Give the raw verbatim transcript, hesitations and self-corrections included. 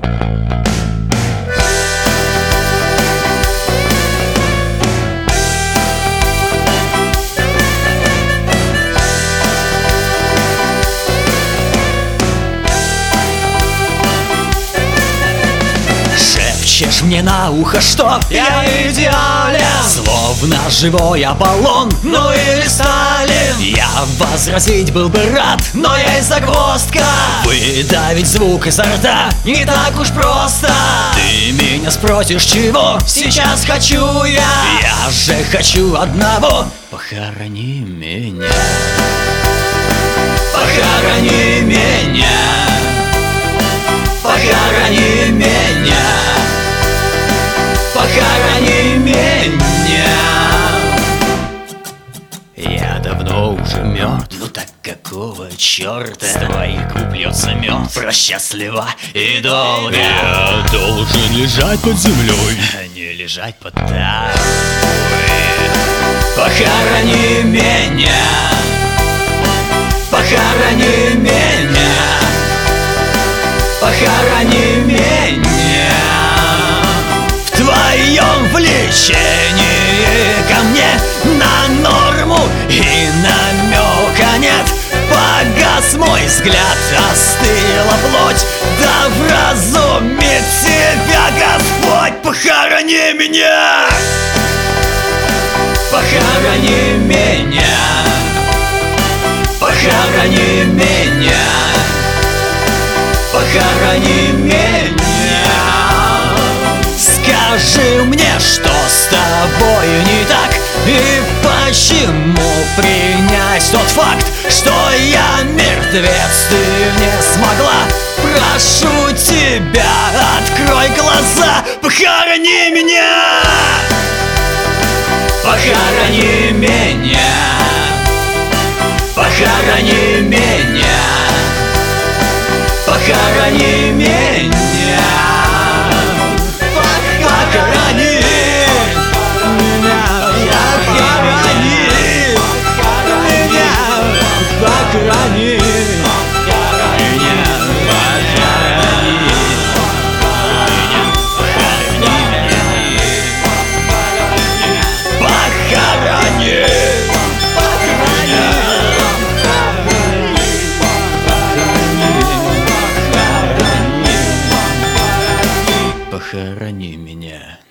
Шепчешь мне на ухо, что я идеален, словно живой Аполлон, ну или Сталин. Я возразить был бы рад, но есть загвоздка: выдавить звук изо рта не так уж просто. Ты меня спросишь, чего сейчас хочу я? Я же хочу одного: похорони меня. Похорони меня. Похорони меня. Похорони меня. Я давно уже мертв, ну так какого черта? С твоих губ льется мед, просчастлива и долго. Я должен лежать под землей, а не лежать под тобой. Похорони меня. Похорони меня. Похорони меня. В твоем влечении ко мне на норму и намека нет. Погас мой взгляд, остыла плоть, да вразумит тебя Господь. Похорони меня. Похорони меня. Похорони меня. Похорони меня. Скажи мне, что с тобою не так, и почему принять тот факт, что я мертвец, ты не смогла. Прошу тебя, открой глаза. Похорони меня. Похорони меня. Похорони меня. Похорони меня. Похорони меня. Похорони меня. Похорони меня. Похорони меня.